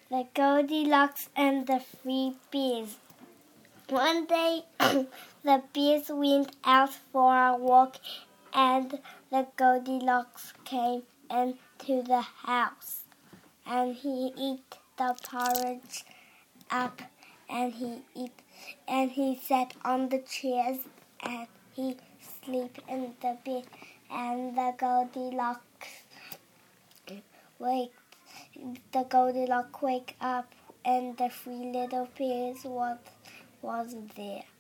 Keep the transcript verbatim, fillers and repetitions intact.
The Goldilocks and the Three Bears. One day, the bears went out for a walk, and the Goldilocks came into the house, and he ate the porridge up, and he eat, and he sat on the chairs, and he sleep in the bed, and the Goldilocks wake. The Goldilocks wake up, and the three little bears was was there.